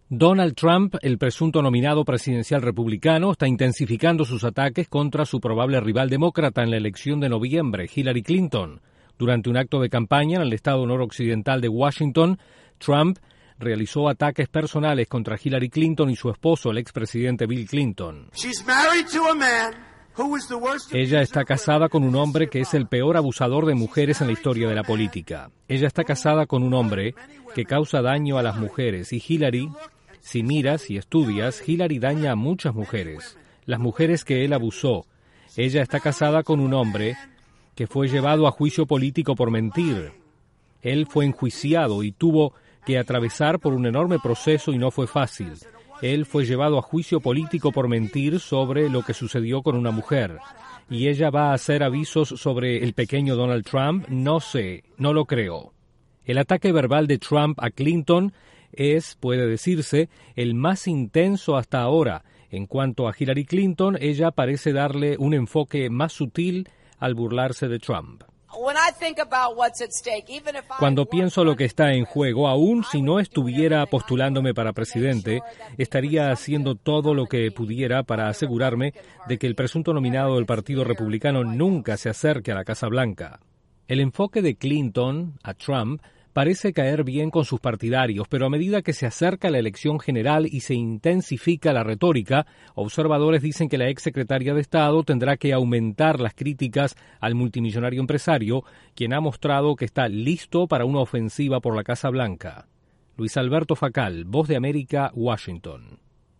Donald Trump, el presunto nominado presidencial republicano, está intensificando sus ataques contra su probable rival demócrata en la elección de noviembre, Hillary Clinton. Durante un acto de campaña en el estado noroccidental de Washington, Trump realizó ataques personales contra Hillary Clinton y su esposo, el expresidente Bill Clinton. Ella está casada con un hombre que es el peor abusador de mujeres en la historia de la política. Ella está casada con un hombre que causa daño a las mujeres y Hillary, si miras y estudias, Hillary daña a muchas mujeres, las mujeres que él abusó. Ella está casada con un hombre que fue llevado a juicio político por mentir. Él fue enjuiciado y tuvo que atravesar por un enorme proceso y no fue fácil. Él fue llevado a juicio político por mentir sobre lo que sucedió con una mujer. ¿Y ella va a hacer avisos sobre el pequeño Donald Trump? No sé, no lo creo. El ataque verbal de Trump a Clinton es, puede decirse, el más intenso hasta ahora. En cuanto a Hillary Clinton, ella parece darle un enfoque más sutil al burlarse de Trump. Cuando pienso lo que está en juego, aun si no estuviera postulándome para presidente, estaría haciendo todo lo que pudiera para asegurarme de que el presunto nominado del Partido Republicano nunca se acerque a la Casa Blanca. El enfoque de Clinton a Trump parece caer bien con sus partidarios, pero a medida que se acerca la elección general y se intensifica la retórica, observadores dicen que la exsecretaria de Estado tendrá que aumentar las críticas al multimillonario empresario, quien ha mostrado que está listo para una ofensiva por la Casa Blanca. Luis Alberto Facal, Voz de América, Washington.